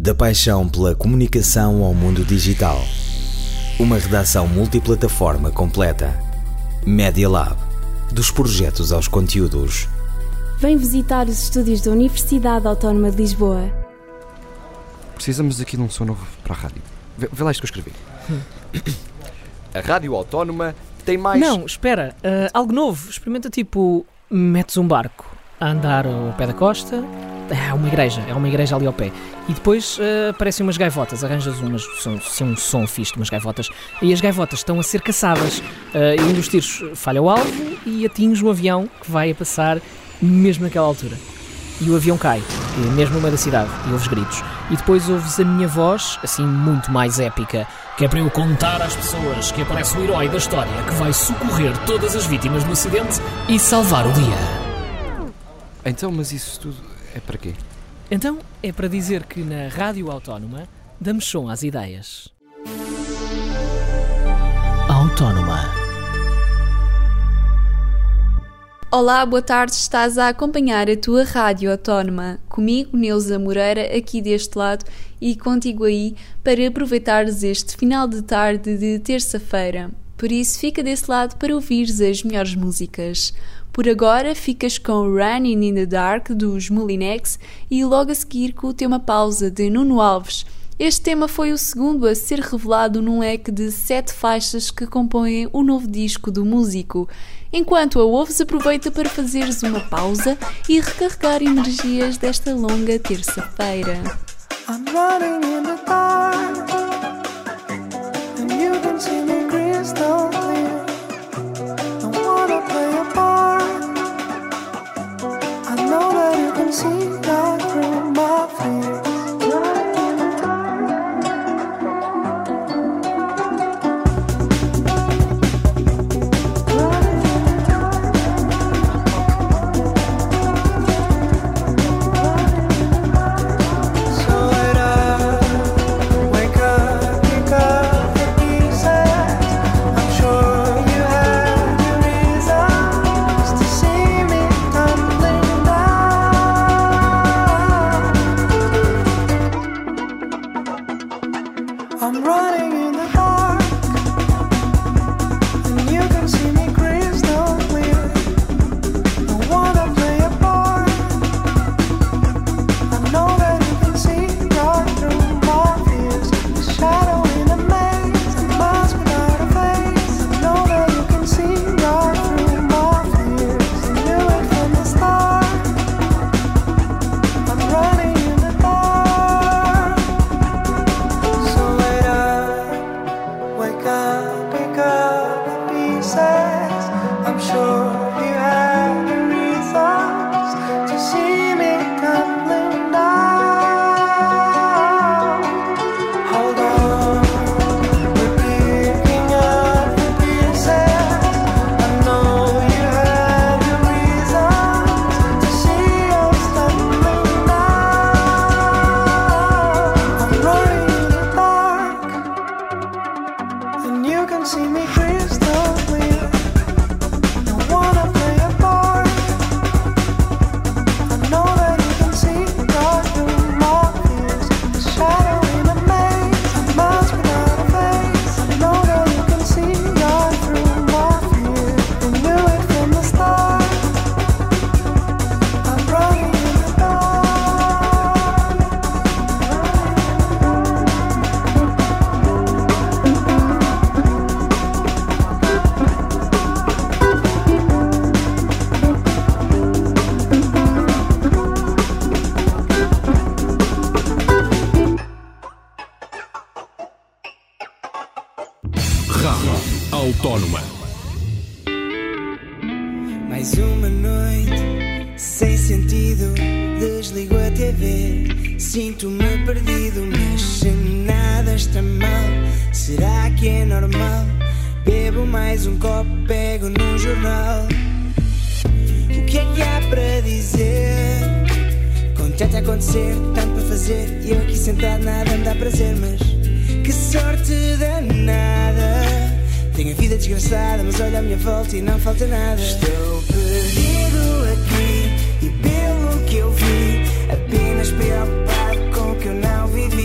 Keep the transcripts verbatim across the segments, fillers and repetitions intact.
Da paixão pela comunicação ao mundo digital. Uma redação multiplataforma completa. Media Lab. Dos projetos aos conteúdos. Vem visitar os estúdios da Universidade Autónoma de Lisboa. Precisamos aqui de um som novo para a rádio. Vê, vê lá isto que eu escrevi. Hum. A Rádio Autónoma tem mais... Não, espera. Uh, algo novo. Experimenta tipo... Metes um barco a andar ao pé da costa. É uma igreja. É uma igreja ali ao pé. E depois uh, aparecem umas gaivotas. Arranjas umas, som, um som fixe de umas gaivotas. E as gaivotas estão a ser caçadas. Uh, e um dos tiros falha o alvo e atinge um avião que vai a passar mesmo naquela altura. E o avião cai, mesmo no meio da cidade, e ouves gritos. E depois ouves a minha voz, assim muito mais épica, que é para eu contar às pessoas que aparece o herói da história que vai socorrer todas as vítimas do acidente e salvar o dia. Então, mas isso tudo é para quê? Então, é para dizer que na Rádio Autónoma damos som às ideias. Autónoma. Olá, boa tarde, estás a acompanhar a tua Rádio Autónoma, comigo, Neuza Moreira, aqui deste lado e contigo aí, para aproveitares este final de tarde de terça-feira. Por isso, fica desse lado para ouvires as melhores músicas. Por agora, ficas com Running in the Dark, dos Molinex, e logo a seguir com o tema Pausa, de Nuno Alves. Este tema foi o segundo a ser revelado num leque de sete faixas que compõem o novo disco do músico. Enquanto a ouves, aproveita para fazeres uma pausa e recarregar energias desta longa terça-feira. I'm running in the dark and you can see me crystal clear. I wanna play a part. I know that you can see right through my fears. Autónoma. Mais uma noite sem sentido, desligo a T V, sinto-me perdido, mas se nada está mal, será que é normal? Bebo mais um copo, pego num jornal. O que é que há para dizer? Com tanto a acontecer, tanto para fazer, e eu aqui sentado nada me dá prazer, mas que sorte danada. Tenho a vida desgraçada, mas olha à minha volta e não falta nada. Estou perdido aqui e pelo que eu vi, apenas preocupado com o que eu não vivi.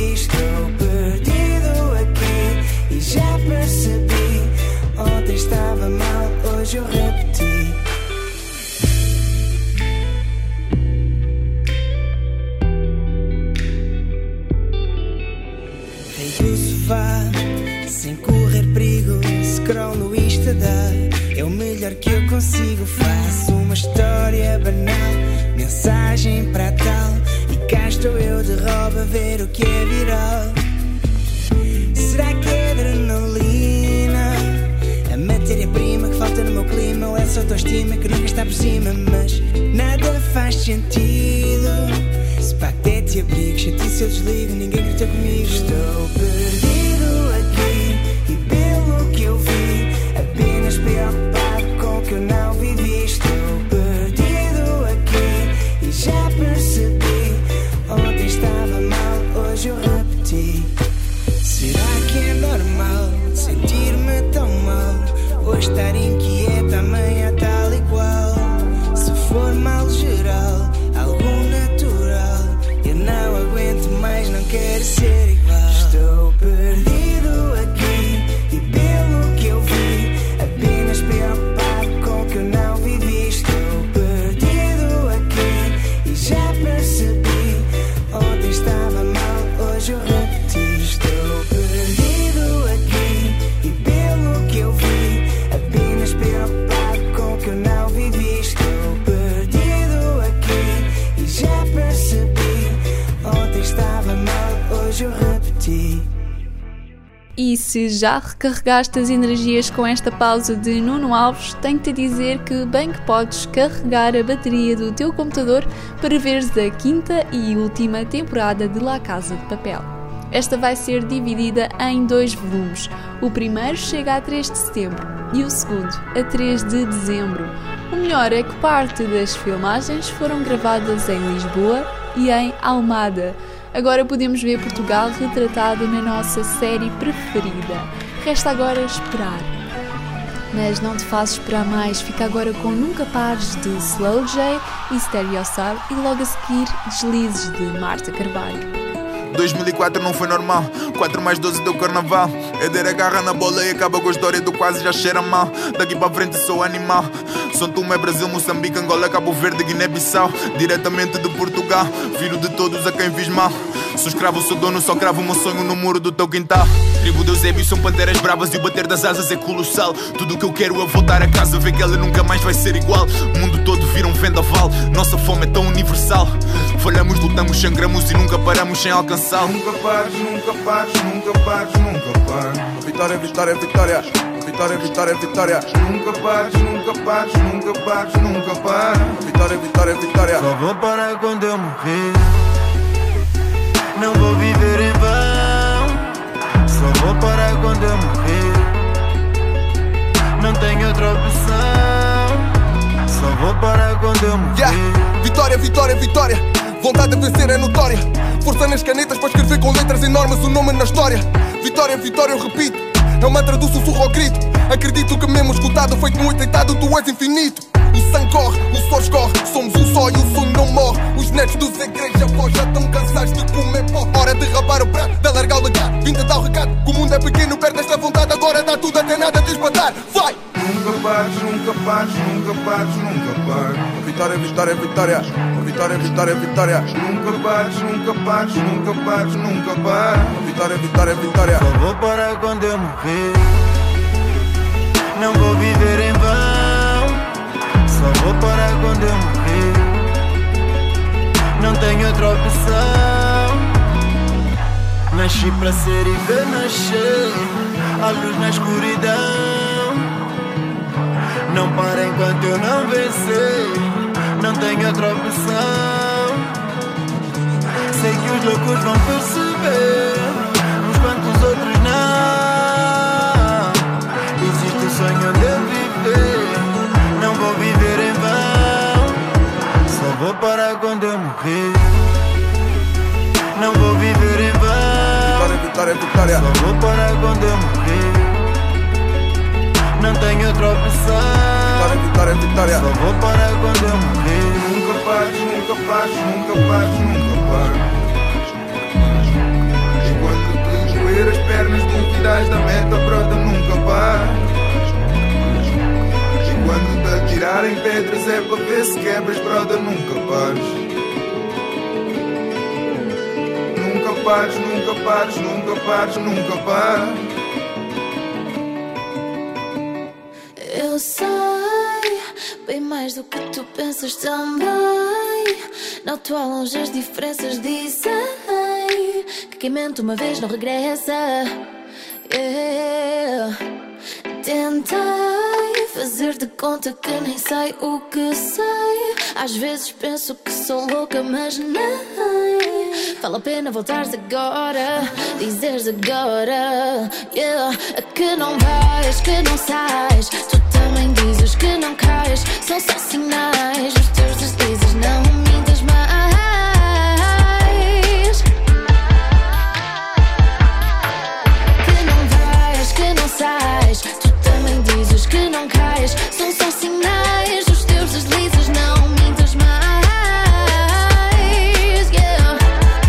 faço uma história banal, mensagem para tal, e cá estou eu de roupa a ver o que é viral. Será que é adrenalina, a matéria-prima que falta no meu clima, ou essa autoestima que nunca está por cima? Mas nada faz sentido, se pá até te abrigo, chatice eu desligo, ninguém grita comigo. Estou perdido aqui e pelo que eu vi, apenas preocupado com o que eu não vivi. Estou perdido aqui e já percebi, ontem estava mal, hoje eu repeti. Será que é normal sentir-me tão mal, ou estar inquieta amanhã tal e qual? Se for mal geral, algo natural, eu não aguento mais, não quero ser igual. Estou perdido aqui e pelo que eu vi, apenas preocupado com o que eu não vivi. Estou perdido aqui e já percebi, ontem estava mal, hoje eu repeti. Estou perdido aqui e pelo que eu vi, apenas preocupado com o que eu não vivi. Estou perdido aqui e já percebi, ontem estava mal, hoje eu repeti. E se já recarregaste as energias com esta pausa de Nuno Alves, tenho-te a dizer que bem que podes carregar a bateria do teu computador para veres a quinta e última temporada de La Casa de Papel. Esta vai ser dividida em dois volumes. O primeiro chega a três de setembro e o segundo a três de dezembro. O melhor é que parte das filmagens foram gravadas em Lisboa e em Almada. Agora podemos ver Portugal retratado na nossa série preferida. Resta agora esperar. Mas não te faças esperar mais, fica agora com Nunca Pares de Slow J e Stereo Sub e logo a seguir Deslizes de Marta Carvalho. dois mil e quatro não foi normal, quatro mais doze deu carnaval. Eder agarra na bola e acaba com a história do quase já cheira mal. Daqui para frente sou animal. São Tomé, é Brasil, Moçambique, Angola, Cabo Verde, Guiné-Bissau. Diretamente de Portugal, filho de todos a quem fiz mal. Sou escravo, sou dono, só cravo o meu sonho no muro do teu quintal. Tribo de Eusébio são panteras bravas e o bater das asas é colossal. Tudo o que eu quero é voltar a casa, ver que ela nunca mais vai ser igual. O mundo todo vira um vendaval, nossa fome é tão universal. Falhamos, lutamos, sangramos e nunca paramos sem alcançar. Nunca pares, nunca pares, nunca pares, nunca pares. Vitória, vitória, vitória. Vitória, vitória, vitória. Nunca pares, nunca pares, nunca pares, nunca pares. Vitória, vitória, vitória. Só vou parar quando eu morrer. Não vou viver em vão. Só vou parar quando eu morrer. Não tenho outra opção. Só vou parar quando eu morrer. Yeah. Vitória, vitória, vitória. Vontade de vencer é notória. Força nas canetas para escrever com letras enormes o nome na história. Vitória, vitória, eu repito. É o mantra do sussurro ao grito. Acredito que mesmo escutado, feito muito deitado, tu és infinito. O sangue corre, o sol escorre. Somos um só e o sonho não morre. Os netos dos igrejas avós já estão cansados de comer pó. Hora de rapar o prato, de alargar o legado. Vinda dar o recado, que o mundo é pequeno, perde esta vontade. Agora dá tudo até nada de espantar. Vai! Nunca pares, nunca pares, nunca pares, nunca pares. Vitória, vitória, vitória. Vitória, vitória, vitória. Nunca pares, nunca pares, nunca pares, nunca pares. Vitória, vitória, vitória. Só vou parar quando eu morrer. Não vou viver em vão. Só vou parar quando eu morrer. Não tenho outra opção. Nasci para ser e ver nascer a luz na escuridão. Não para enquanto eu não vencer. Não tenho outra opção. Sei que os loucos vão perceber, enquanto os outros não. Existe o sonho de eu viver. Não vou viver em vão. Só vou parar quando eu morrer. Não vou viver em vão. Vitória, vitória, vitória. Só vou parar quando eu morrer. Não tenho outra opção. Vitória, vitória, vitória. Só vou parar quando eu morrer. Nunca pares, nunca pares, nunca pares, nunca pares. Enquanto te doer as pernas, duvidas da meta, brota, nunca pares. Enquanto te atirarem pedras é para ver se quebras, brota, nunca pares. Nunca pares, nunca pares, nunca pares, nunca pares. Eu sei, bem mais do que tu pensas também. Noto ao longe as diferenças, dizem que quem mente uma vez não regressa. Yeah. Tentei fazer de conta que nem sei o que sei. Às vezes penso que sou louca, mas nem. Vale a pena voltares agora, dizeres agora, yeah. Que não vais, que não sais. Tu também dizes que não cais. São só sinais, os teus deslizes, não mintas mais. Que não vais, que não sais. Tu também dizes que não cais. São só sinais, os teus deslizes, não mintas mais. Yeah.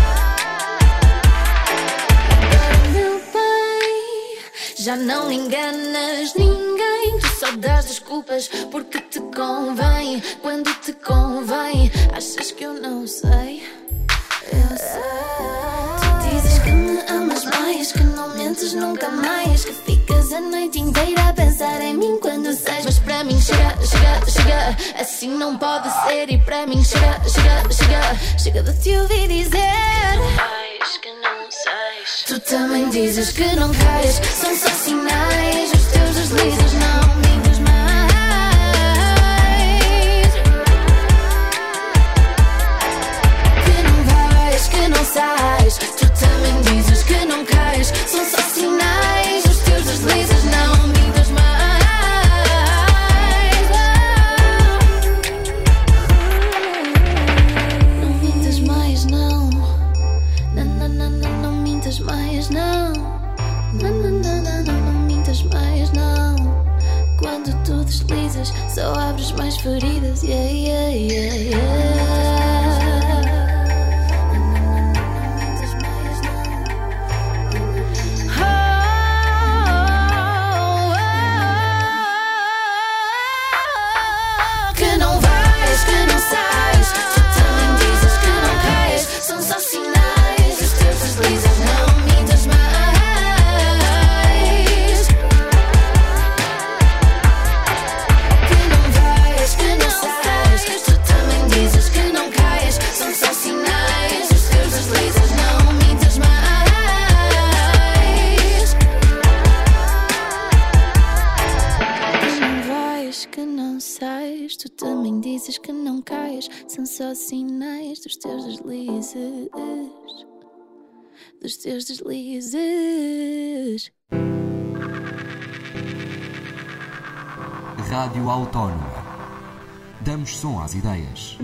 Agora, meu bem, já não enganas ninguém. Tu só dás desculpas porque te convém. Quando te convém, achas que eu não sei? Eu sei. Tu dizes que me amas mais, que não mentes nunca mais, que ficas a noite inteira a pensar em mim quando sais. Mas para mim chega, chega, chega, assim não pode ser. E para mim chega, chega, chega, chega de te ouvir dizer que não sais. Tu também dizes que não cais. São só sinais, os teus deslizes, não mintas mais. Que não vais, que não sais. Tu também dizes que não cais. São só sinais, os teus deslizes, não mintas mais. Não mintas mais, não. Não, não, não, não, não mintas mais, não. Não, não, não, não, não, não mintas mais, não. Quando tu deslizas, só abres mais feridas. Yeah, yeah, yeah, yeah. Que não vais, que não sais. Tu também dizes que não cais. São só sinais, os teus deslizes, não mintas mais. Que não vais, que não sais. Tu também dizes que não cais. São só sinais, os teus deslizes, não mintas mais. Que não vais, que não sais. Tu também dizes que não cais. São só sinais dos teus deslizes, dos teus deslizes. Rádio Autónoma. Damos som às ideias.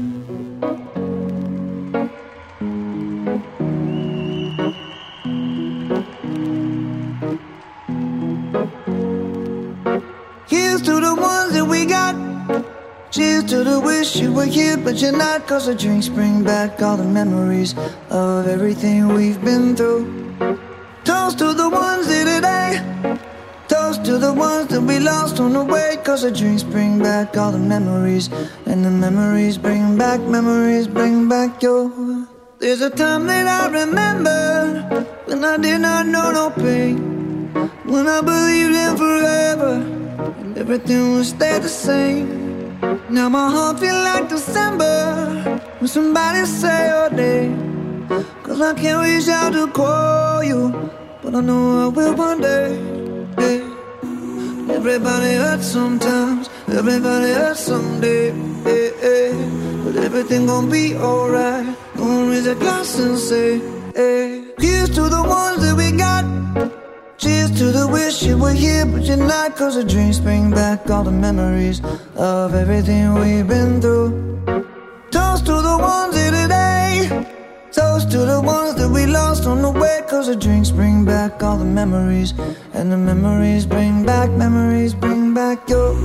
Here's to the ones that we got. Cheers to the wish you were here but you're not. Cause the drinks bring back all the memories of everything we've been through. Toast to the ones here today. Toast to the ones that we lost on the way. Cause the drinks bring back all the memories. And the memories bring back, memories bring back your. There's a time that I remember when I did not know no pain. When I believed in forever and everything would stay the same. Now my heart feel like December when somebody say your name. Cause I can't reach out to call you, but I know I will one day. Hey. Everybody hurts sometimes, everybody hurts someday. Hey, hey. But everything gon' be alright. Gonna raise a glass and say, hey. Here's to the ones that we got. Cheers to the wish you were here but you're not. Cause the dreams bring back all the memories of everything we've been through. Toast to the ones here today. Toast to the ones that we lost on the way. Cause the drinks bring back all the memories. And the memories bring back, memories bring back your.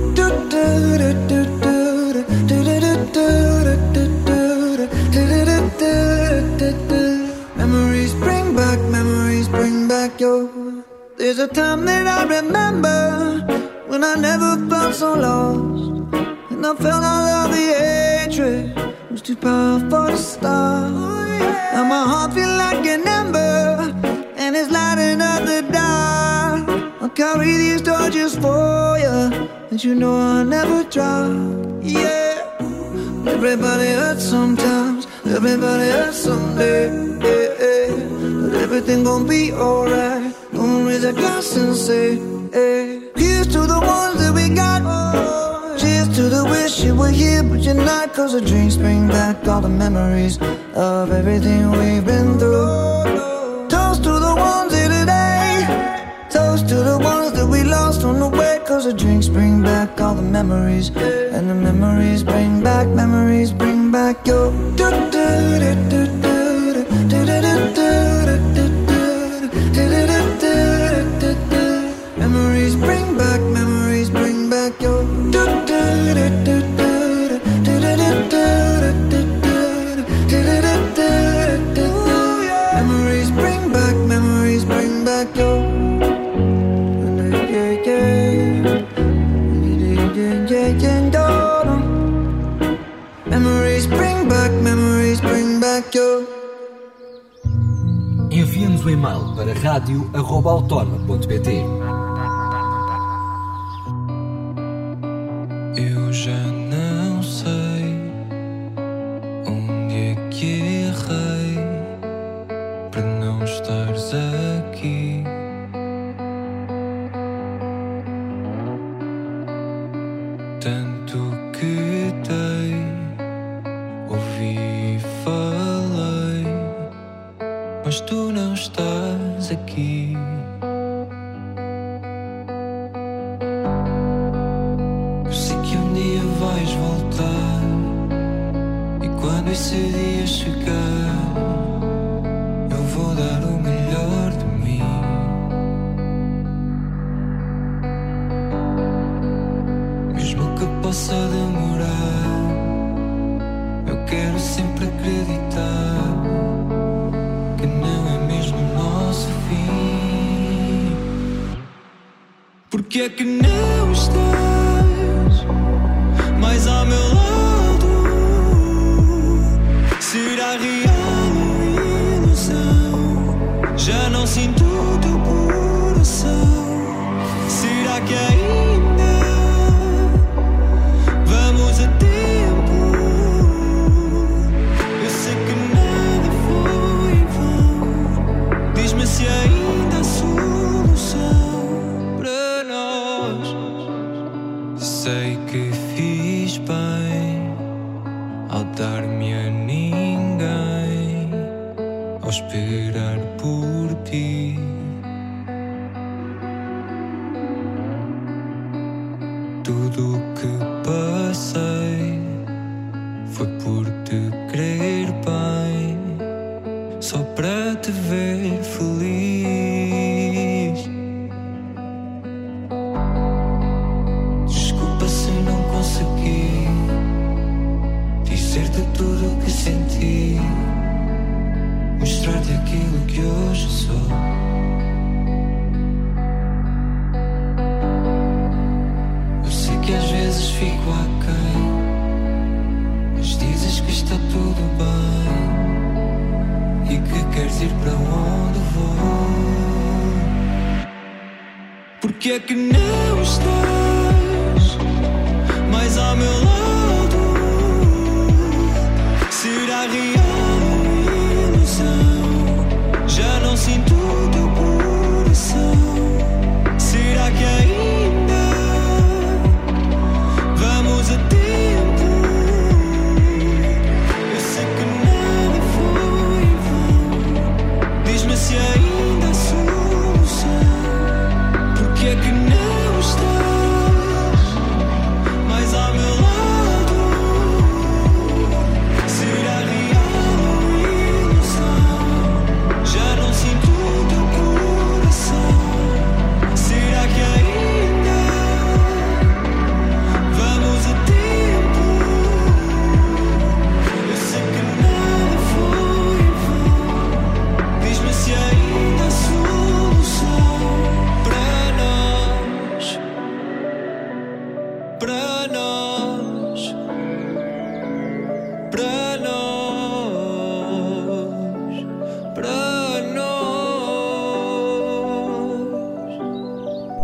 Memories bring back, memories bring back your. There's a time that I remember when I never felt so lost. And I felt all of the hatred was too powerful to stop. Now my heart feels like an ember and it's lighting up the dark. I'll carry these torches for you and and you know I'll never drop. Yeah, everybody hurts sometimes, everybody hurts someday. Yeah, yeah. But everything gon' be alright. Gonna raise a glass and say, hey, here's to the ones that we got. Cheers to the wish you were here but you're not, cause the drinks bring back all the memories of everything we've been through. Toast to the ones here today, toast to the ones that we lost on the way, cause the drinks bring back all the memories, and the memories bring back, memories bring back your memories bring back, memories bring back your memories bring back, memories bring back your memories bring back, memories bring back your. Envie-nos um e-mail para rádio arroba autónoma ponto pt. Eu já não sei onde é que errei para não estares aqui. Tanto que dei, ouvi e falei, mas tu não estás aqui. Eu sei que um dia vais voltar, e quando esse dia chegar, eu vou dar o melhor de mim. Mesmo que possa demorar, eu quero sempre acreditar que não é mesmo o nosso fim. Porque é que não estás mais ao meu lado? Será real ou ilusão? Já não sinto o teu coração. Será que ainda vamos a tempo? Eu sei que nada foi em vão. Diz-me se ainda há solução para nós. Sei que fiz bem ao dar-me a ninguém, ao esperar por ti. Tudo o que passei foi por te querer bem, só para te ver feliz. Desculpa se não consegui dizer-te tudo o que senti, mostrar-te aquilo que hoje sou. Eu sei que às vezes fico aquém, mas dizes que está tudo bem e que queres ir para onde vou. Porque é que não estás mais ao meu lado? Será real ou ilusão? Já não sinto o teu coração. Será que ainda vamos a tempo? Eu sei que nada foi em vão. Diz-me se ainda há solução. Porque é que não estás mais ao meu lado? Será real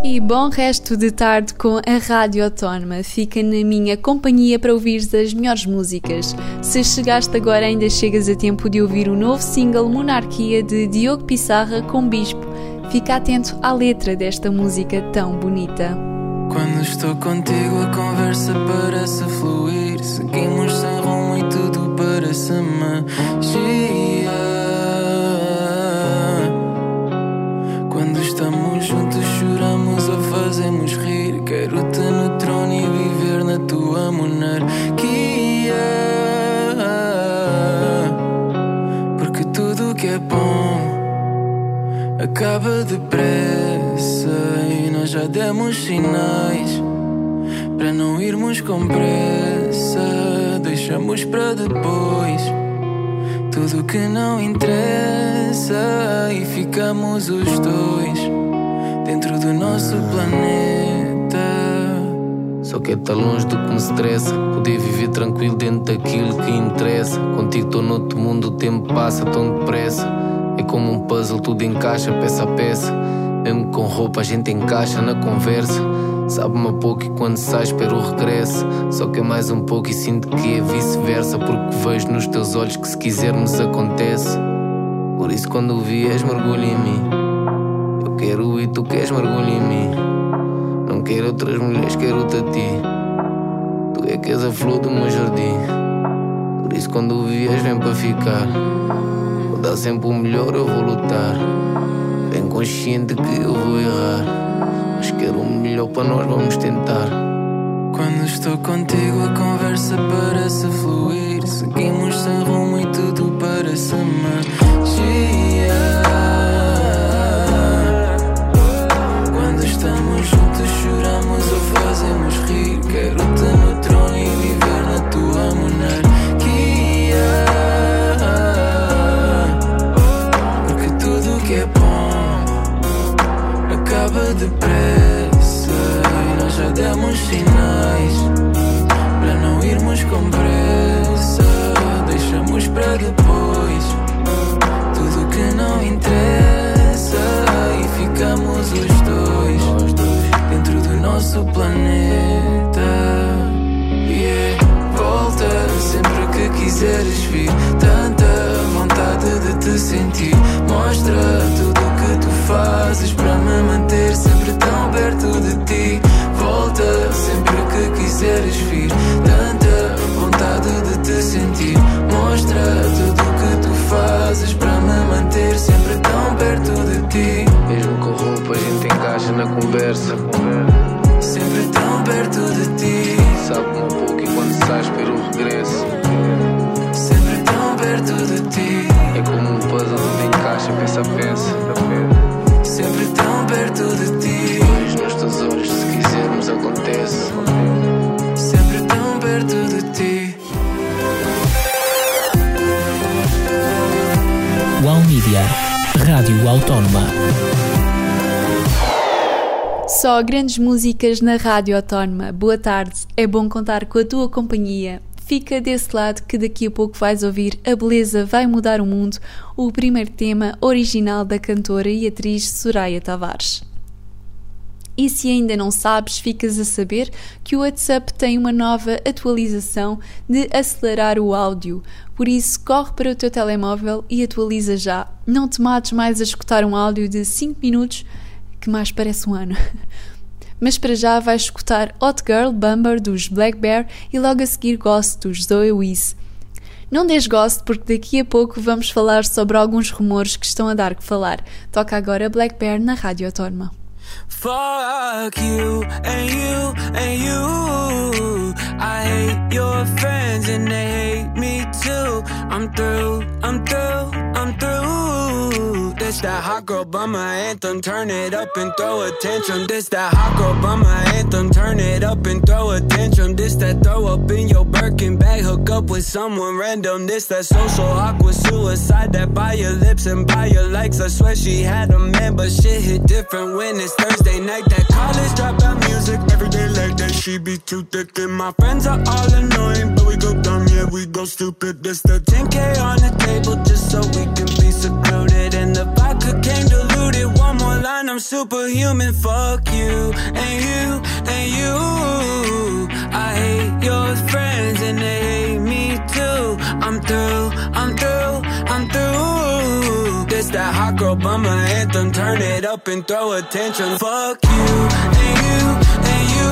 E bom resto de tarde com a Rádio Autónoma. Fica na minha companhia para ouvires as melhores músicas. Se chegaste agora, ainda chegas a tempo de ouvir o novo single Monarquia de Diogo Pissarra com Bispo. Fica atento à letra desta música tão bonita. Quando estou contigo a conversa parece fluir. Seguimos sem rumo e tudo parece magia. Quando estamos juntos choramos ou fazemos rir. Quero-te no trono e viver na tua monarquia. Porque tudo que é bom acaba depressa e nós já demos sinais para não irmos com pressa. Deixamos para depois tudo que não interessa e ficamos os dois dentro do nosso planeta. Só que é tão longe do que me estressa poder viver tranquilo dentro daquilo que interessa. Contigo estou noutro mundo, o tempo passa tão depressa. É como um puzzle, tudo encaixa peça a peça. Mesmo com roupa a gente encaixa na conversa. Sabe-me a pouco e quando sai espero o regresso. Só que é mais um pouco e sinto que é vice-versa. Porque vejo nos teus olhos que se quisermos acontece. Por isso quando o vies mergulha em mim. Eu quero e tu queres mergulho em mim. Não quero outras mulheres, quero-te a ti. Tu é que és a flor do meu jardim. Por isso quando o vies vem para ficar. Vou dar sempre o melhor, eu vou lutar. Bem consciente que eu vou errar, mas quero o melhor para nós, vamos tentar. Quando estou contigo a conversa parece fluir. Seguimos sem rumo e tudo parece magia. Quando estamos juntos choramos ou fazemos rir. Quero-te no trono e viver na tua monarquia. Porque tudo que é bom acaba depressa e nós já demos sinais para não irmos com pressa. Deixamos para depois tudo que não interessa e ficamos os dois dentro do nosso planeta. Yeah. Volta sempre que quiseres vir. Tanta vontade de te sentir. Mostra tudo o que tu fazes para me manter sempre tão perto de ti. Volta sempre que quiseres vir. Tanta vontade de te sentir. Mostra tudo o que tu fazes para me manter sempre tão perto de ti. Mesmo com roupa a gente encaixa na conversa. Sempre tão perto de ti. Sabe-me um pouco e quando sai espero o regresso. Sempre tão perto de ti. É como um puzzle, tudo encaixa peça a peça. Sempre tão perto de ti. Vejo nos teus olhos, se quisermos acontece. Sempre tão perto de ti. Wow Media, Rádio Autónoma. Só grandes músicas na Rádio Autónoma. Boa tarde, é bom contar com a tua companhia. Fica desse lado que daqui a pouco vais ouvir A Beleza Vai Mudar o Mundo, o primeiro tema original da cantora e atriz Soraya Tavares. E se ainda não sabes, ficas a saber que o WhatsApp tem uma nova atualização de acelerar o áudio. Por isso, corre para o teu telemóvel e atualiza já. Não te mates mais a escutar um áudio de cinco minutos, que mais parece um ano. Mas para já vais escutar Hot Girl Bumper dos Black Bear e logo a seguir Ghost dos Zoe Wiz. Não des gosto porque daqui a pouco vamos falar sobre alguns rumores que estão a dar que falar. Toca agora Black Bear na Rádio Autónoma. Fuck you and you and you. I hate your friends and they hate me too. I'm through, I'm through, I'm through. This that hot girl bummer anthem, turn it up and throw a tantrum. This that hot girl bummer anthem, turn it up and throw a tantrum. This that throw up in your Birkin bag, hook up with someone random. This that social awkward suicide, that by your lips and by your likes. I swear she had a man, but shit hit different when it's Thursday night. That college dropout music, every day like that. She be too thick and my friends are all annoying, but we go dumb, yeah, we go stupid. This the ten K on the table just so we can be secluded. And the vodka came diluted. One more line, I'm superhuman. Fuck you, and you, and you. I hate your friends and they hate me too. I'm through, I'm through, I'm through. This that hot girl bummer anthem. Turn it up and throw attention. Fuck you, and you, and you.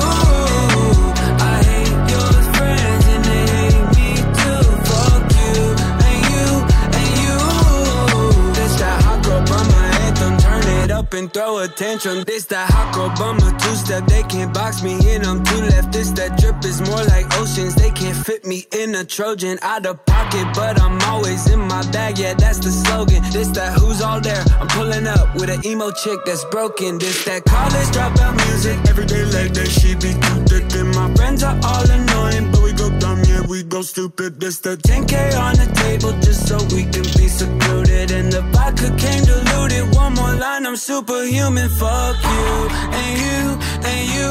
I hate your friends and they hate me too. Fuck you, and you, and you. This that hot girl bummer anthem. Turn it up and throw attention. This that hot girl bummer two-step. They can't box me in, I'm too left. This that drip is more like oceans. They can't fit me in a Trojan. Out of pocket, but I'm always in my bag. Yeah, that's the slogan. This that who's all there. I'm pulling up with an emo chick that's broken. This that college dropout music. Every day like that, she be too thick. And my friends are all annoying, but we go dumb, yeah, we go stupid. This that ten K on the table just so we can be secluded. And the vodka came diluted. One more line, I'm superhuman. Fuck you, and you, and you.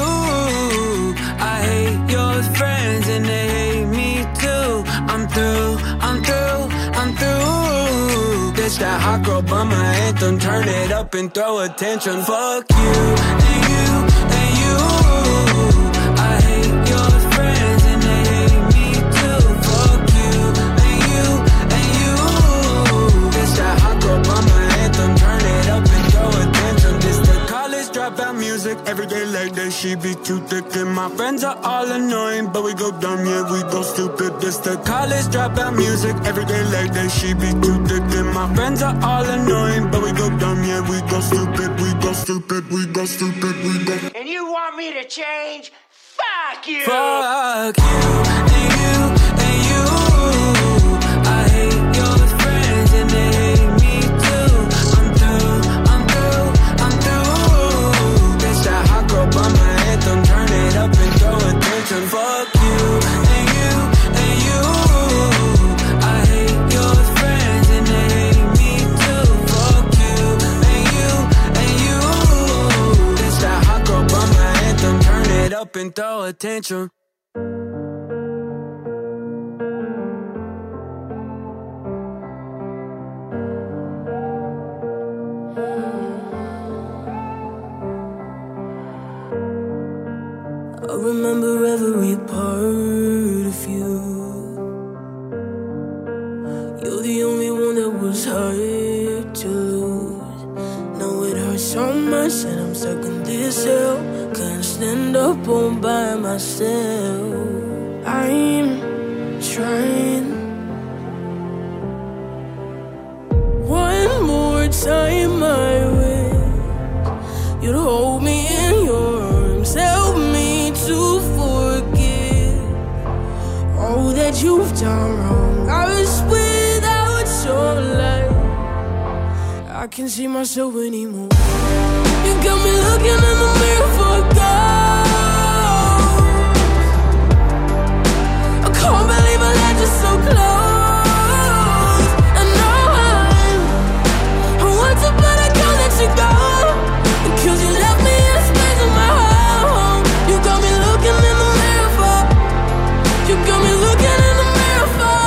I hate your friends and they hate me too. I'm through, I'm through, I'm through. This that hot girl bummer anthem. Turn it up and throw attention. Fuck you, and you, and you. I hate your friends and they hate me too. Fuck you, and you, and you. This that hot girl bummer anthem. Turn it up and throw attention. This the college dropout music. Every day like that, she be too thick. And my friends are all annoying, but we go dumb, yeah, we go stupid. This the college dropout music. Every day like that, she be too thick. And my friends are all annoying, but we go dumb, yeah, we go stupid. We go stupid, we go stupid, we go. And you want me to change? Fuck you! Fuck you, and you, and you. I hate your friends and they hate me too. I'm through, I'm through, I'm through. This that hot girl bummer anthem. Turn it up and throw attention. Fuck you, and you, and you. I hate your friends and they hate me too. Fuck you, and you, and you. This that hot girl bummer anthem. Turn it up and throw attention. I remember every part of you. You're the only one that was hard to lose. Now it hurts so much and I'm stuck in this hell. Can't stand up all by myself. I'm trying one more time. I wish you'd hold me in your arms. Help me to forgive all that you've done wrong. I was without your light. I can't see myself anymore. You got me looking in the mirror for gold. I can't believe I let you so close. And now I'm I want to, but I can't let you go. Because you left me in a space of my home. You got me looking in the mirror for. You got me looking in the mirror for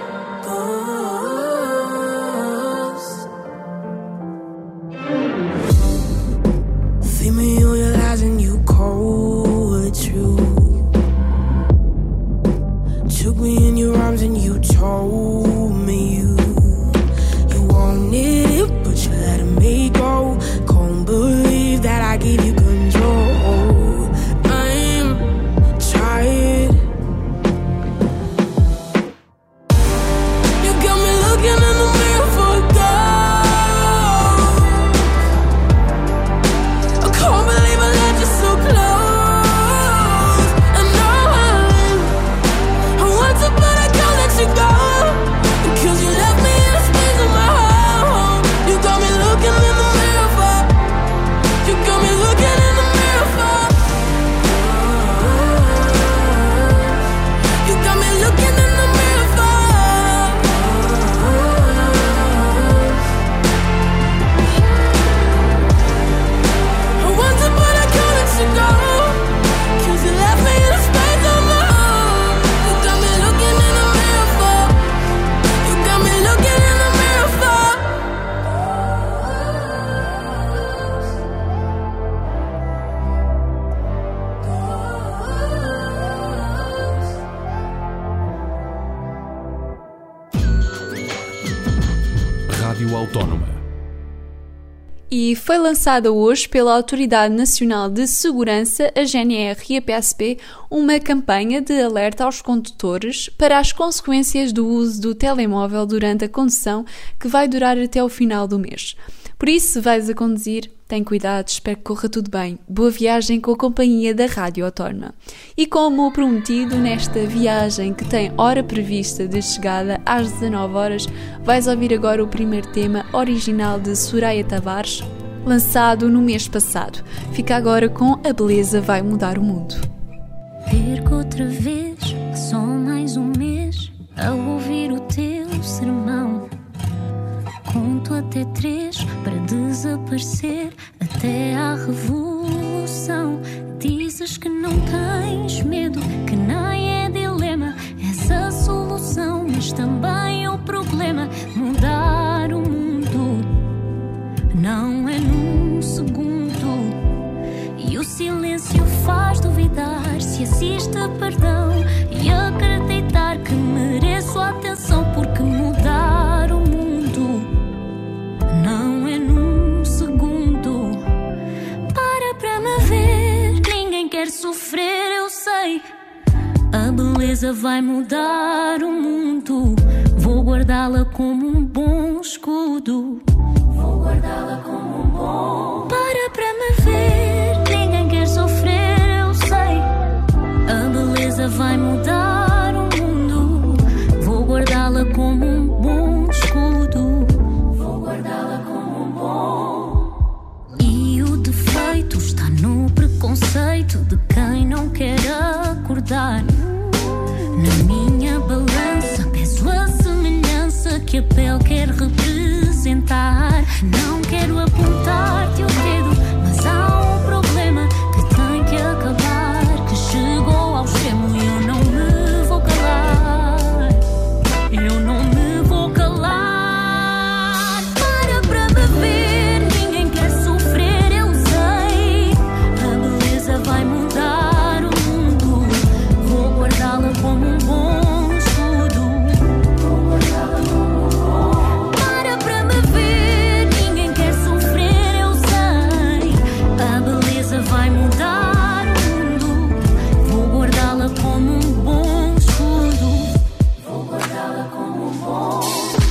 ghosts. Feed me all your lies and you cold truth. Took me in your arms and you told me you You wanted it, but you let me go. Can't believe that I gave you control. I'm tired. You got me looking in the mirror for gold. I can't believe I let you so close. And now I'm I want to, but I can't let you go. Because you left me in a space of my home. You got me looking in the mirror for. You got me looking in the mirror for. You got me looking in the mirror for. I want to, but I can't let you go. Cause you left me in a space of my own. You got me looking in the mirror for. You got me looking in the mirror for. e foi lançada hoje pela Autoridade Nacional de Segurança, a G N R e a P S P, uma campanha de alerta aos condutores para as consequências do uso do telemóvel durante a condução, que vai durar até o final do mês. Por isso, se vais a conduzir, tem cuidado, espero que corra tudo bem. Boa viagem com a companhia da Rádio Autónoma. E como prometido, nesta viagem que tem hora prevista de chegada às dezanove horas, vais ouvir agora o primeiro tema original de Soraya Tavares, lançado no mês passado. Fica agora com A Beleza Vai Mudar o Mundo. Perco outra vez, só mais um mês, a ouvir o teu sermão. Conto até três para desaparecer até à revolução. Dizes que não tens medo, que nem é dilema, és a solução, mas também é o problema. Mudar o mundo não é num segundo, e o silêncio faz duvidar se existe perdão e acreditar que mereço atenção, porque mudar o mundo não é num segundo. Para para me ver, ninguém quer sofrer, eu sei. A beleza vai mudar o mundo, vou guardá-la como um bom escudo. Vou guardá-la como um bom. Para para me ver, ninguém quer sofrer, eu sei. A beleza vai mudar o mundo, vou guardá-la como um bom escudo. Vou guardá-la como um bom. E o defeito está no preconceito de quem não quer acordar. Na minha balança peso a semelhança que a pele quer representar. Não quero apontar-te o dedo, mas há um problema que tem que acabar, que chegou ao extremo e eu não me vou calar. Eu não me vou calar. Para para me ver, ninguém quer sofrer, eu sei. A beleza vai mudar o mundo, vou guardá-la como um bom escudo. Vou guardá-la como um bom. Para para me ver, ninguém quer sofrer, eu sei. A beleza vai mudar o mundo, vou guardá-la como um bom escudo. Vou guardá-la como um bom.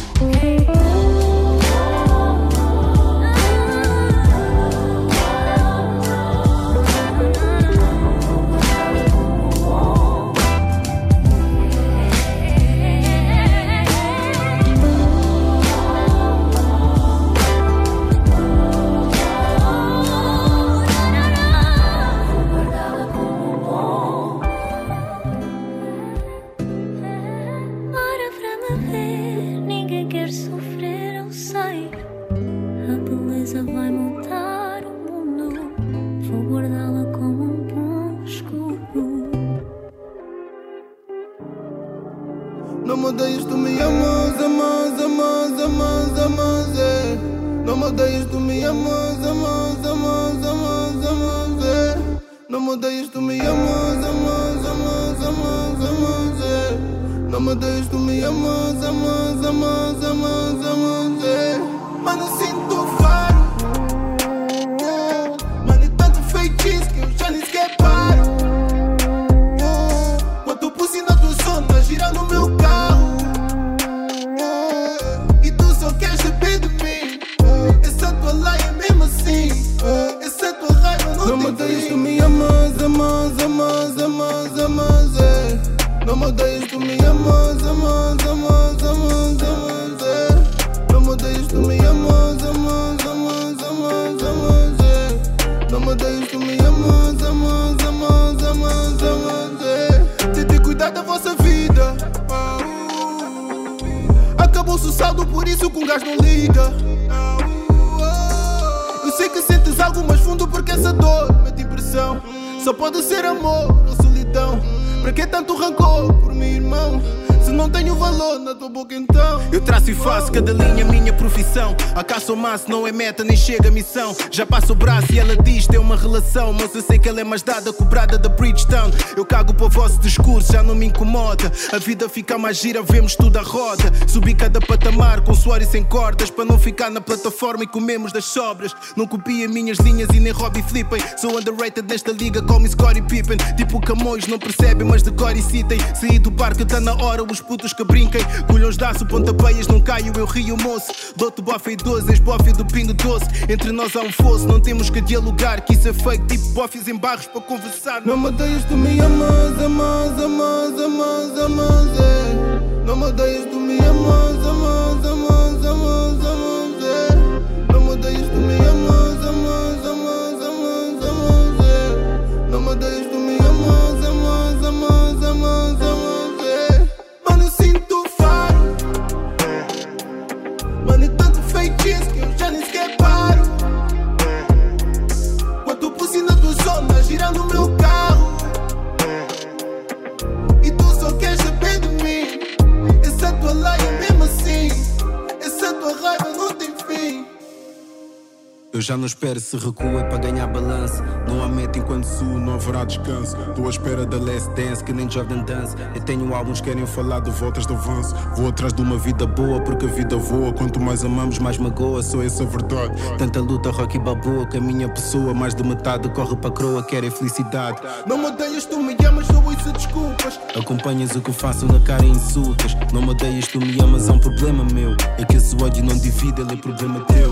Para para me ver, ninguém quer sofrer, eu sei. A beleza vai mudar o mundo, vou guardá-la como um bom escudo. Não me odeias, tu me amas, amas, amas, amas, amas, é. Não me odeias, tu me amas, amas, amas, amas, amas, é. Não me odeias, tu me amas, amas, amas, amas, amas, é. Não me odeias, tu me amas, amas, amas, amas, amas, é. Mano, sinto faro, mano, é tanto feitiço que eu já nem sequer paro. Quando pus na tua zona, gira no meu carro, e tu só queres saber de mim. Essa tua laia é mesmo assim, essa tua raiva não, não me odeias, tu me amas, amas, amas, amas, amas, é. Não me odeias, tu me amas, amas, amas, amas, amas, é. Não me odeias, tu me amas, amas, amas, amas, amas, é. Não me odeias, tu me amas, amas, amas, amas, amas, é. Tentei cuidar da vossa vida, acabou-se o saldo, por isso que um gajo não liga. Eu sei que sentes algo mais fundo, porque essa dor mete impressão. Só pode ser amor ou solidão. Pra que tanto rancor por mim, irmão? Se não tenho valor na tua boca então. Eu traço e faço cada linha minha profissão. A caça ao maço não é meta nem chega a missão. Já passo o braço e ela diz tem uma relação, mas eu sei que ela é mais dada, cobrada da Bridgetown. Eu cago para o vosso discurso, já não me incomoda. A vida fica mais gira, vemos tudo à roda. Subi cada patamar com suor e sem cordas, para não ficar na plataforma e comemos das sobras. Não copia minhas linhas e nem Robbie flippem. Sou underrated nesta liga, call me Scottie Pippen. Tipo Camões, não percebem, mas de cor e citem. Saí do parque, tá na hora, os putos que brinquem. Colhões de aço, pontapeias, não caio, eu rio moço. Dou-te bofe e doze, és bofe do pingo doce. Entre nós há um fosso, não temos que dialogar. Que isso é fake, tipo bofes em barros para conversar. Não me odeias, tu me amas, amas, amas, amas, amas, é. Não me odeias, tu me amas, amas, amas, amas, amas, é. Não me odeias, tu me amas, amas, amas, amas, amas, é. Não me odeias, tu me amas, amas, amas, amas, amas, é. Mano, eu sinto faro. Mano, é tanto feitiço que eu já nem sequer paro. Quanto pussy na tua zona, girando o meu carro. E tu só queres saber de mim. Essa tua laia mesmo assim. Essa tua raiva não tem fim. Eu já não espero, se recuo é para ganhar balanço. Não há meta enquanto suo, não haverá descanso. Estou à espera da Last Dance, que nem Jordan Dance. Eu tenho álbuns que querem falar de voltas de avanço. Vou atrás de uma vida boa, porque a vida voa. Quanto mais amamos, mais magoa, sou essa a verdade. Tanta luta, Rocky Balboa, que a minha pessoa mais de metade corre para a croa, quer é felicidade. Não me odeias, tu me amas, sou isso desculpas. Acompanhas o que faço na cara e insultas. Não me odeias, tu me amas, é um problema meu. É que esse ódio não divide, ele é problema teu.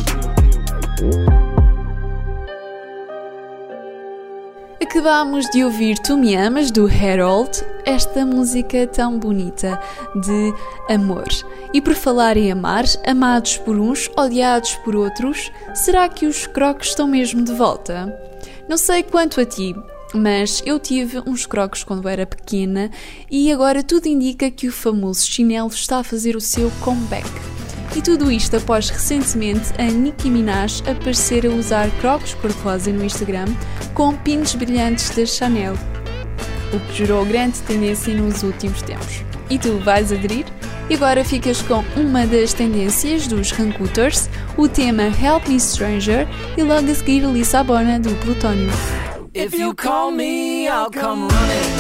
Acabámos de ouvir Tu Me Amas, do Harold, esta música tão bonita de amor. E por falar em amar, amados por uns, odiados por outros, será que os croques estão mesmo de volta? Não sei quanto a ti, mas eu tive uns croques quando era pequena e agora tudo indica que o famoso chinelo está a fazer o seu comeback. E tudo isto após recentemente a Nicki Minaj aparecer a usar croques cor-de-rosa no Instagram com pinos brilhantes da Chanel, o que gerou grande tendência nos últimos tempos. E tu vais aderir? E agora ficas com uma das tendências dos Rancuters, o tema Help Me Stranger e logo a seguir Lissabona do Plutónio. If you call me, I'll come running.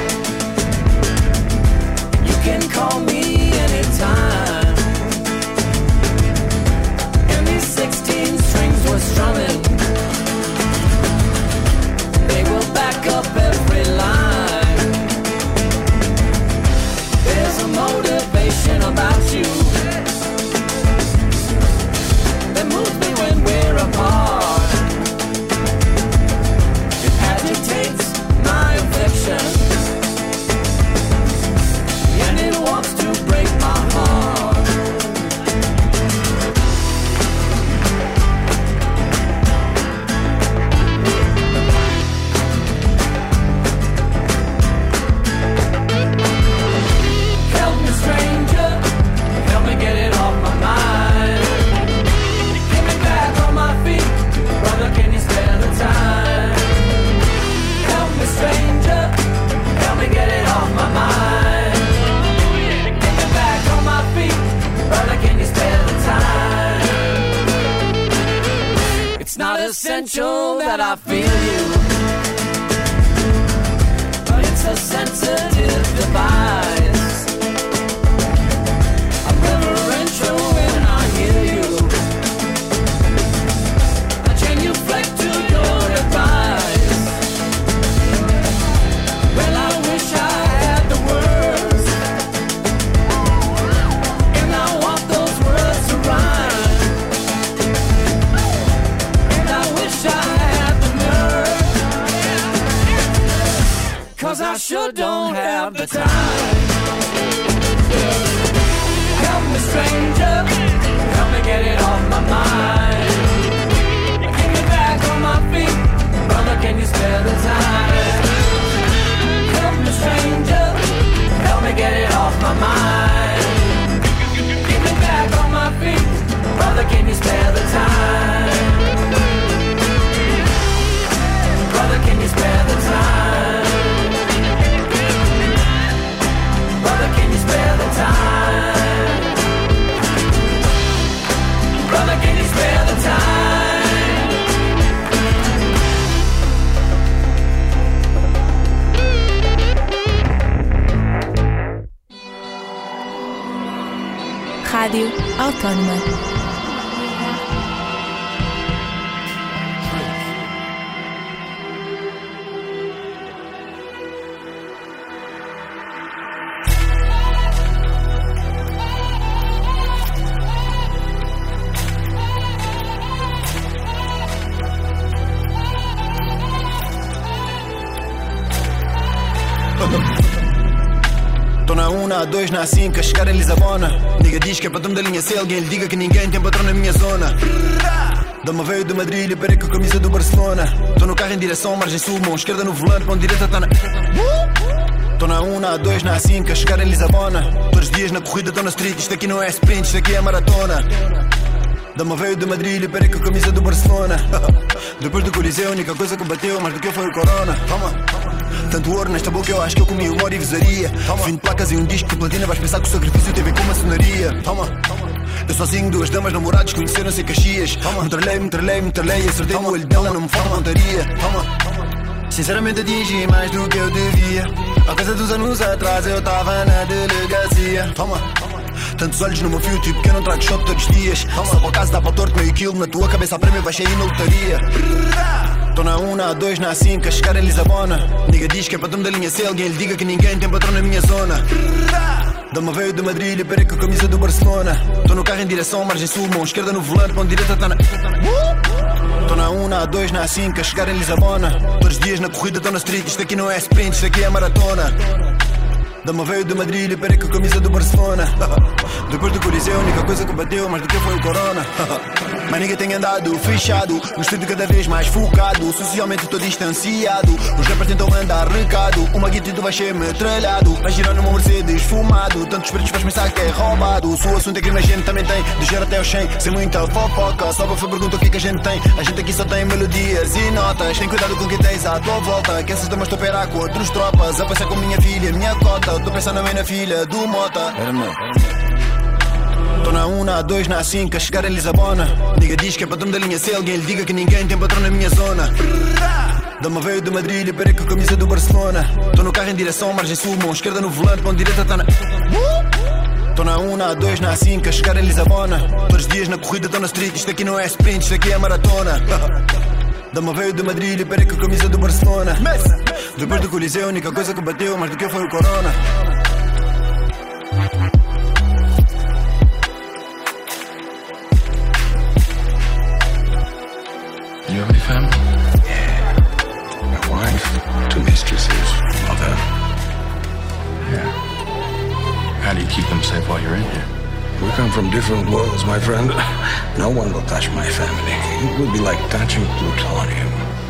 You can call me anytime. Sixteen strings were strumming. They will back up every line. There's a motivation about you that moves me when we're apart. It agitates my affection, and it wants to break my heart. Essential that I feel you, but it's a sensitive device. I'm reverential when I hear you. I genuflect to your advice. Well, I wish I had the words, and I want those words to rhyme. Cause I sure don't have the time. Help me, stranger, help me get it off my mind. Get me back on my feet, brother, can you spare the time? Help me, stranger, help me get it off my mind. Get me back on my feet, brother, can you spare the time? Brother, can you spare the time? Brother, can you spare the time? Rádio Autónoma. Tô na um, na dois, na cinco, a chegar em Lisabona. Nigga diz que é patrão da linha C, alguém lhe diga que ninguém tem patrão na minha zona. Dama veio de Madrid, lhe parei com a camisa do Barcelona. Tô no carro em direção, margem sul, mão esquerda no volante, mão direita tá na... Tô na um, na dois, na cinco, a chegar em Lisabona. Todos os dias na corrida, tô na street, isto aqui não é sprint, isto aqui é maratona. Dama veio de Madrid, lhe parei com a camisa do Barcelona. Depois do Coliseu, a única coisa que bateu mais do que eu foi o Corona. Toma. Tanto ouro nesta boca, eu acho que eu comi humor e visaria. vinte placas e um disco de platina, vais pensar que o sacrifício teve com maçonaria. Toma. Eu sozinho, duas damas, namorados, conheceram-se em Caxias. Me tralhei, me tralhei, me tralhei, acertei o olho dela, não me falta montaria. Toma. Sinceramente atingi mais do que eu devia. Há coisa dos anos atrás, eu tava na delegacia. Toma. Tantos olhos no meu fio, tipo que eu não trago shot todos os dias. Só para o caso dá para o torto meio quilo, na tua cabeça a prémio vai cheio na lotaria. Tô na um, na dois, na cinco, a chegar em Lisabona. Nigga diz que é patrão da linha C, alguém lhe diga que ninguém tem patrão na minha zona. Dama veio de Madrid, lhe parei com a camisa do Barcelona. Tô no carro em direção, margem sul, mão esquerda no volante, mão direita tá na... Tô na um, na dois, na cinco, a chegar em Lisabona. Todos os dias na corrida, tô na street, isto aqui não é sprint, isto aqui é maratona. Dama veio de Madrid, lhe parei com a camisa do Barcelona. Depois do Coliseu, a única coisa que bateu mais do que foi o Corona. Mas ninguém tem andado fechado, no estúdio cada vez mais focado. Socialmente tô distanciado, os rappers tentam mandar recado. Uma guita e tu vais ser metralhado. Vai girar numa Mercedes fumado, tantos pretos vais pensar que é roubado. Se o assunto é crime a gente também tem, de zero até ao cem, sem muita fofoca. Só para pergunta o que é que a gente tem. A gente aqui só tem melodias e notas. Tem cuidado com quem tens à tua volta, que essas damas estou a operar com outros tropas. A passar com minha filha, minha cota. Tô pensando bem na filha do Mota. Era meu. Tô na um, na dois, na cinco, a chegar em Lisabona. Nigga diz que é patrão da linha C, alguém lhe diga que ninguém tem patrão na minha zona. Dama veio de Madrid, lhe parei com a camisa do Barcelona. Tô no carro em direção, margem sul, mão esquerda no volante, mão direita tá na... Tô na um, na dois, na cinco, a chegar em Lisabona. Todos os dias na corrida, tô na street, isto aqui não é sprint, isto aqui é maratona. Dama veio de Madrid, lhe parei com a camisa do Barcelona. Depois do Coliseu, a única coisa que bateu mais do que foi o Corona. You have any family? Yeah. My wife, two mistresses, mother. Yeah. How do you keep them safe while you're in here? We come from different worlds, my friend. No one will touch my family. It would be like touching plutonium.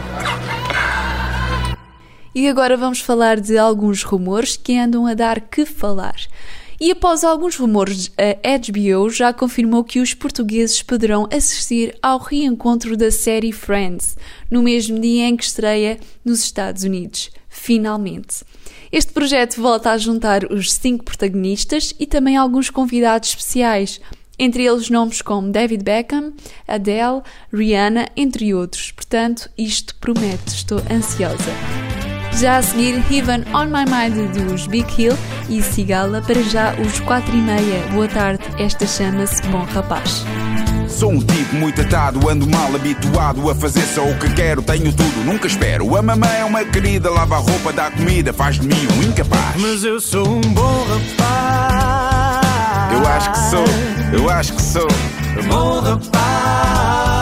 E agora vamos falar de alguns rumores que andam a dar que falar. E após alguns rumores, a H B O já confirmou que os portugueses poderão assistir ao reencontro da série Friends, no mesmo dia em que estreia nos Estados Unidos. Finalmente. Este projeto volta a juntar os cinco protagonistas e também alguns convidados especiais, entre eles nomes como David Beckham, Adele, Rihanna, entre outros. Portanto, isto promete, estou ansiosa. Já a seguir, Even On My Mind dos Big Hill e Cigala, para já os quatro e meia. Boa tarde, esta chama-se Bom Rapaz. Sou um tipo muito atado, ando mal habituado a fazer só o que quero, tenho tudo, nunca espero. A mamãe é uma querida, lava a roupa, dá comida, faz de mim um incapaz. Mas eu sou um bom rapaz. Eu acho que sou, eu acho que sou bom rapaz.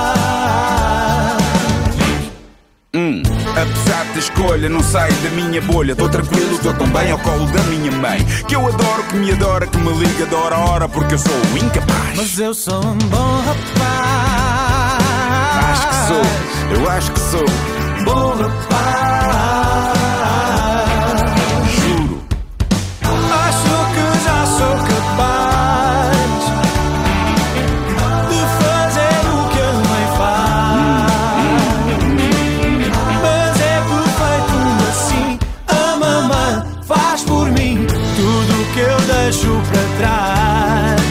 Hum, apesar da escolha, não saio da minha bolha. Tô tranquilo, tô tão bem ao colo da minha mãe, que eu adoro, que me adora, que me liga de hora a hora, porque eu sou o incapaz. Mas eu sou um bom rapaz. Acho que sou, eu acho que sou bom rapaz. Juro. Acho que já sou capaz de fazer o que a mãe faz. Mas é perfeito assim, a mamãe faz por mim tudo o que eu deixo para trás,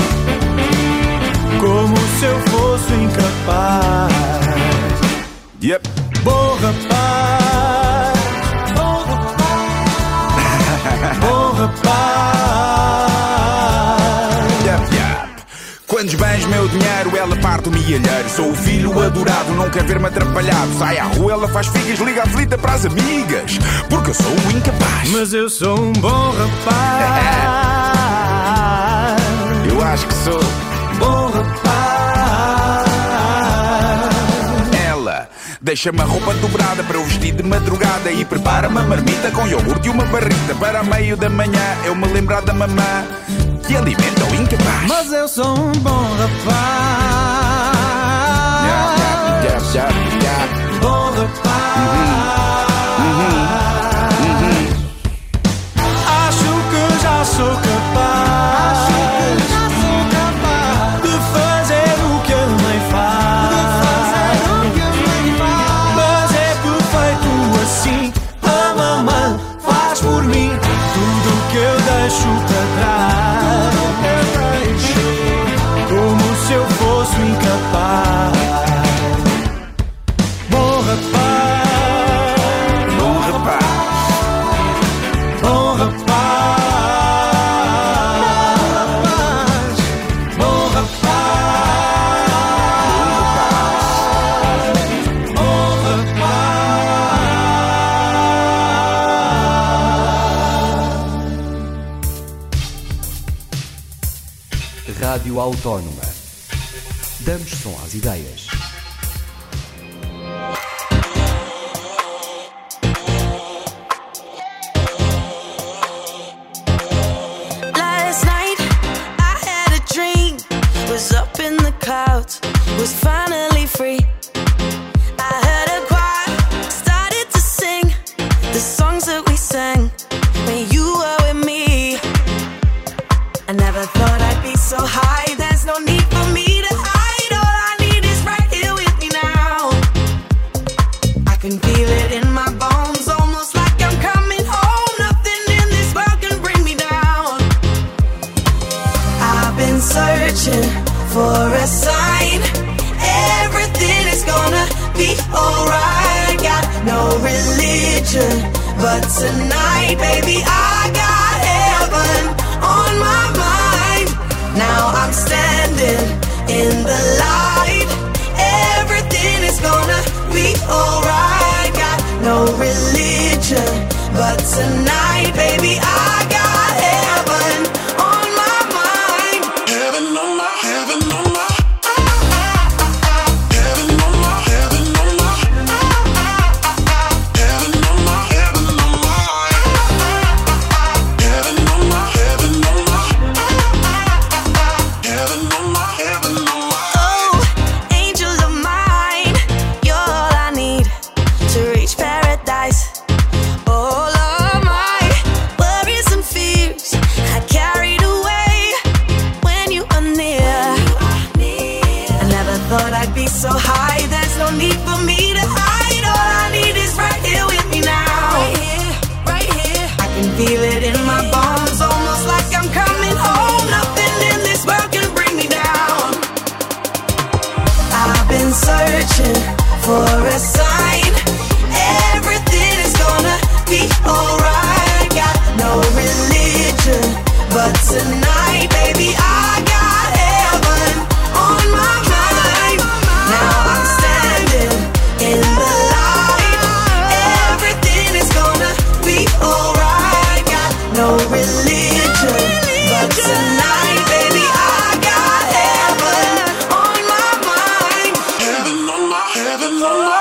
como se eu fosse incapaz. Yep. Bom rapaz, bom rapaz, bom rapaz. Yep, yep. quarto mielheiro. Sou o filho adorado, não quer ver-me atrapalhado. Sai à rua, ela faz figas, liga a flita para as amigas, porque eu sou o incapaz. Mas eu sou um bom rapaz. Eu acho que sou bom rapaz. Ela deixa-me a roupa dobrada para eu vestir de madrugada e prepara-me a marmita com iogurte e uma barrita. Para meio da manhã eu me lembrar da mamã que alimenta o incapaz. Mas eu sou um bom rapaz. Yeah, yeah, yeah, yeah, yeah. Bom rapaz. Uhum. Uhum. Acho que já sou capaz. Acho que já sou capaz de fazer o que a mãe faz. De fazer o que a mãe faz. Mas é perfeito assim. A mamãe faz por mim tudo o que eu deixo para trás. Como se eu fosse um incapaz. Bom rapaz. Bom rapaz. Bom rapaz. Bom rapaz. Bom rapaz. Rádio Autónoma. Damos som às ideias. Last night I had a dream. Was up in the clouds. Was finally free. I heard a choir started to sing the songs that we sang when you were with me. I never thought I'd be so high. There's no need for me to hide. All I need is right here with me now. I can feel it in my bones, almost like I'm coming home. Nothing in this world can bring me down. I've been searching for a sign. Everything is gonna be alright. Got no religion, but tonight, baby, I got heaven on my mind. Now I'm standing in the light. Everything is gonna be alright. Got no religion, but tonight, baby, I got heaven on my mind. Heaven on my, heaven on my. So high, there's no need for me to hide. All I need is right here with me now. Right here, right here. I can feel it in my bones, almost like I'm coming home. Nothing in this world can bring me down. I've been searching for a sign. Everything is gonna be alright. Got no religion, but tonight, baby, I got heaven on my mind. Now I'm standing in the light. Everything is gonna be alright. Got no religion, but tonight, baby, I got heaven on my mind. Heaven on my, heaven on my.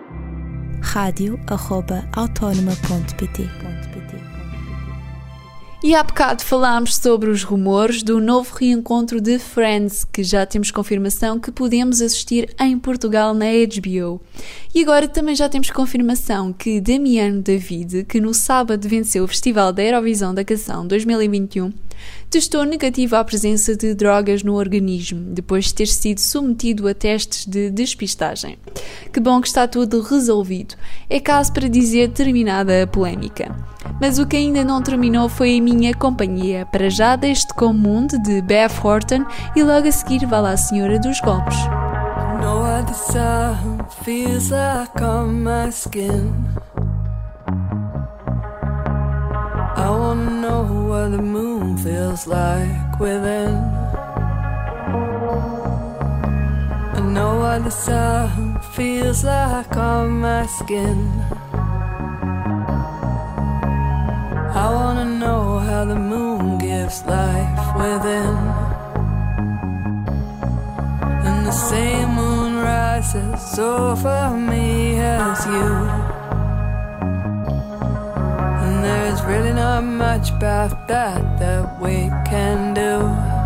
rádio arroba autónoma ponto pt. E há bocado falámos sobre os rumores do novo reencontro de Friends, que já temos confirmação que podemos assistir em Portugal na H B O. E agora também já temos confirmação que Damiano David, que no sábado venceu o Festival da Eurovisão da Canção dois mil e vinte e um, testou negativo à presença de drogas no organismo, depois de ter sido submetido a testes de despistagem. Que bom que está tudo resolvido. É caso para dizer terminada a polémica. Mas o que ainda não terminou foi a minha companhia. Para já deste com o mundo de Beth Orton e logo a seguir vá lá a Senhora dos Golpes. No other sun feels like on my skin. I wanna know what the moon feels like within. I know what the sun feels like on my skin. I wanna know how the moon gives life within. And the same moon rises over me as you. And there's really not much about that that we can do.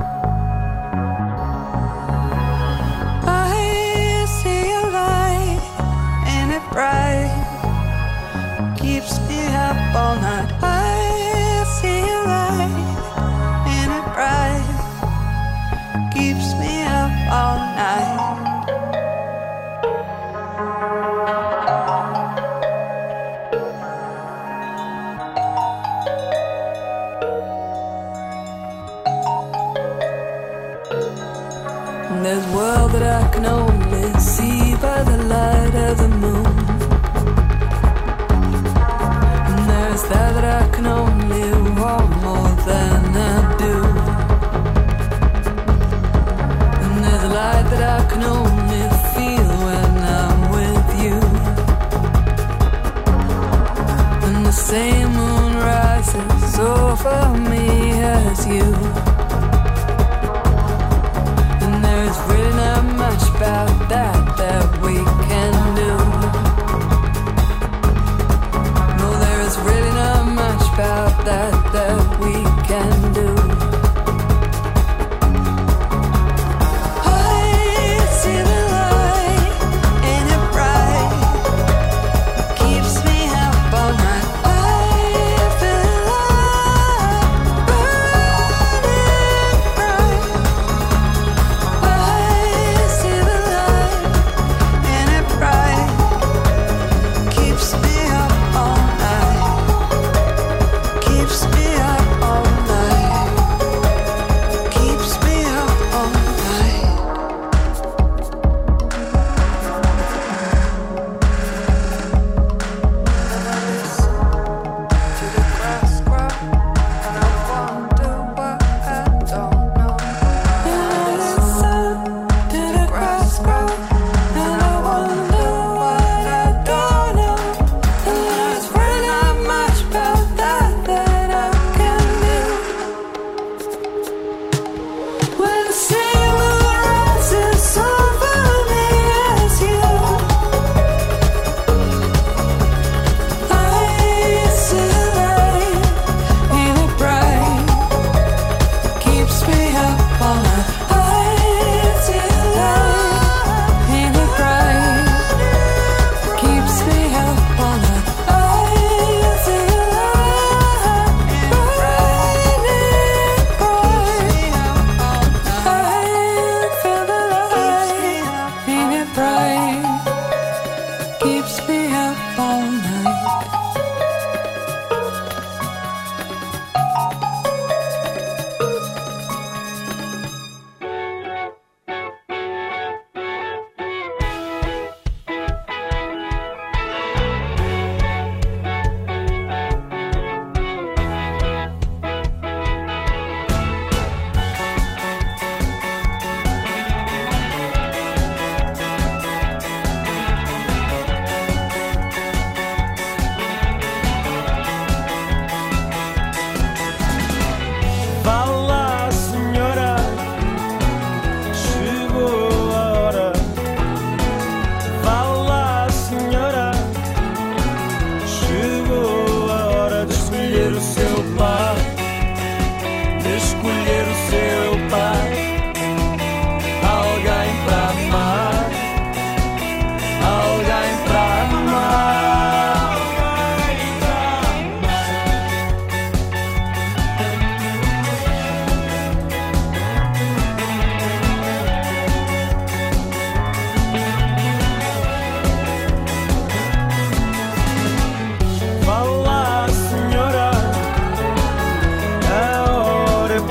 I see a light and it bright, keeps me up all night. I see a light and it bright, keeps me up all night. And there's a world that I can only see by the light of the moon. And there's that that I can only want more than I do. And there's a light that I can only feel when I'm with you. And the same moon rises over me as you. And there's really not much about that that we can do. No, there is really not much about that that we can do. I see the light and it bright, keeps me up all night. I feel the light burning bright. I see the light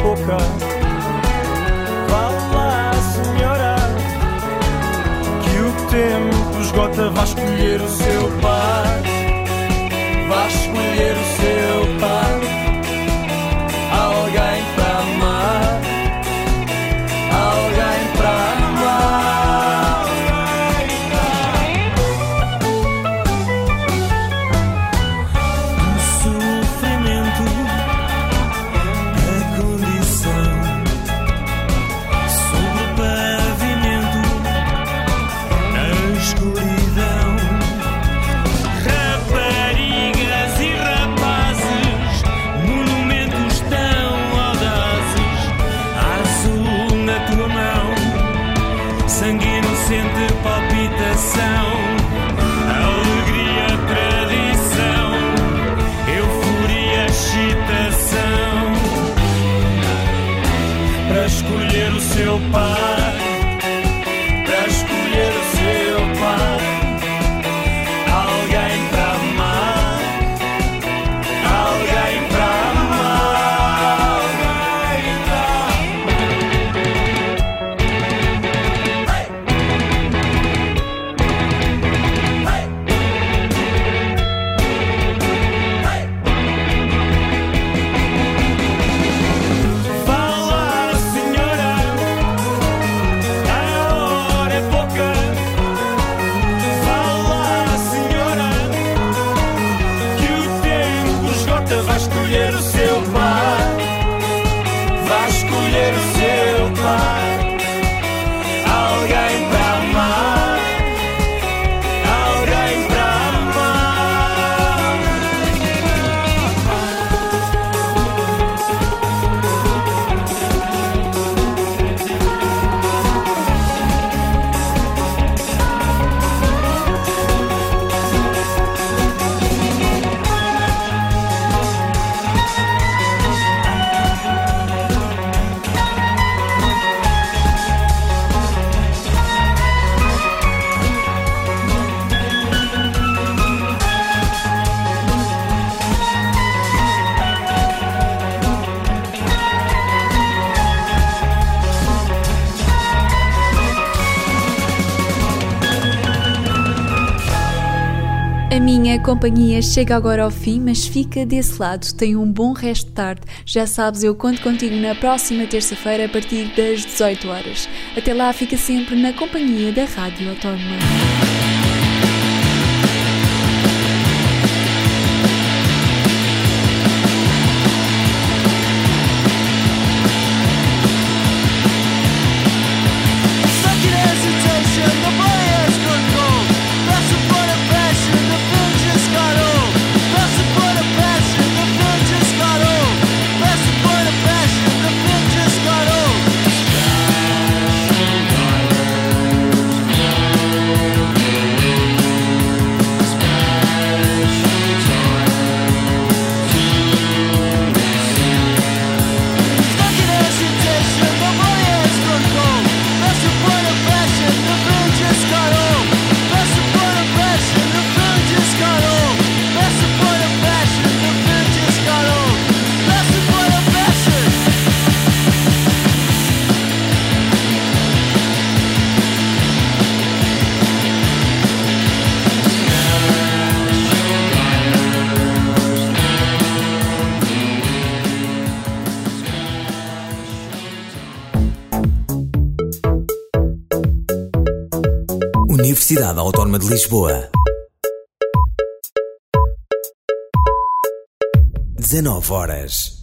pouca. Vá lá, senhora, que o tempo esgota. Vá escolher o seu par, vá escolher o seu par. Alguém para amar, alguém para amar, alguém para... O sofrimento, a condição, sobre o pavimento, na escuridão. Raparigas e rapazes, monumentos tão audazes, azul na tua mão, sangue inocente, palpitação, alegria, tradição, euforia, excitação. Para escolher o seu par, para escolher o seu par. Alguém para amar, alguém para amar, alguém Fala, senhora, a hora é pouca. Fala, senhora, que o tempo esgota. Vai escolher o seu par, vai escolher o seu par. Alguém para amar, alguém para amar. A minha companhia chega agora ao fim, mas fica desse lado. Tenha um bom resto de tarde. Já sabes, eu conto contigo na próxima terça-feira a partir das dezoito horas. Até lá, fica sempre na companhia da Rádio Autónoma. Universidade Autónoma de Lisboa. dezanove horas.